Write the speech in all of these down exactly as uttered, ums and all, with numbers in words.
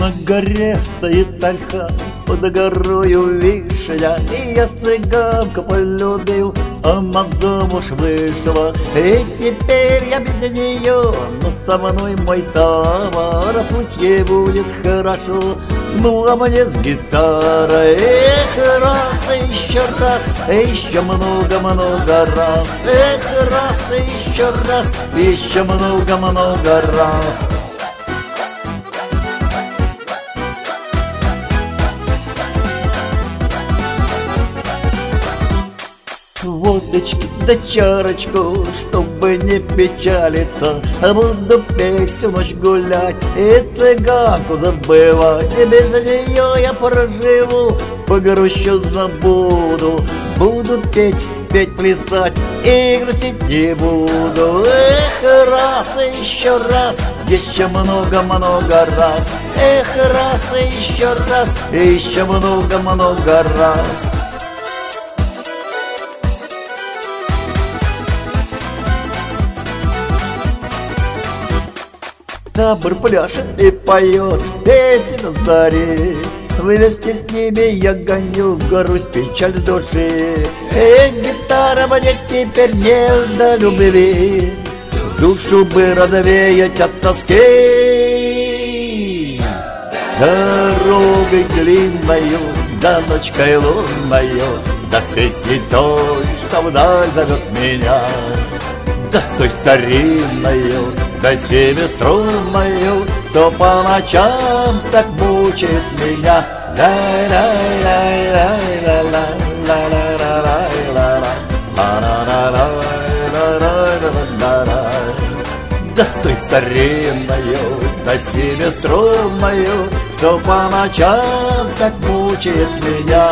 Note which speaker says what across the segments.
Speaker 1: На горе стоит ольха, под горою вишня, и я цыганку полюбил, она замуж вышла. И теперь я без нее, но со мной мой товар, пусть ей будет хорошо, ну а мне с гитарой. Эх, раз, еще раз, еще много-много раз. Эх, раз, еще раз, еще много-много раз. Водочки да чарочку, чтобы не печалиться, буду петь всю ночь гулять и цыганку забывать. И без нее я проживу, погрущу забуду. Буду петь, петь, плясать и грустить не буду. Эх, раз, еще раз, еще много-много раз. Эх, раз, еще раз, еще много-много раз. Табор пляшет и поет песни на заре, вместе с ними я гоню грусть, печаль с души. И гитара мне теперь не до любви, душу бы развеять от тоски. Дорогой длинною, да ночкой лунною, да с песней той, что вдаль зовет меня, да с той старинною, да семиструнною, кто по ночам так мучает меня. Да с той старинною, да семиструнною, кто по ночам так мучает меня.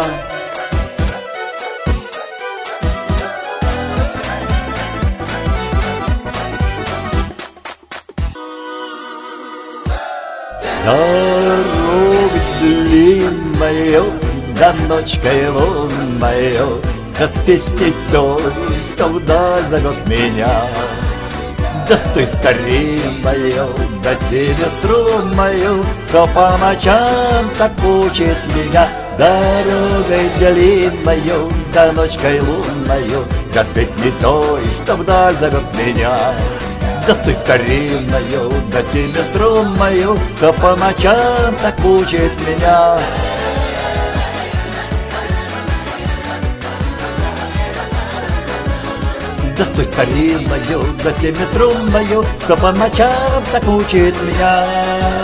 Speaker 1: Дорогой длинною, да ночкой лунною, да с песней той, что вдаль зовет меня, да с той старинною, да семиструнною, кто по ночам так мучит меня. Дорогой длинною, да ночкой лунною, да с песней той, что вдаль зовет меня, да с той старинною, да семиструнною, кто по ночам так мучает меня. Да с той старинною, да семиструнною, кто по ночам так мучает меня.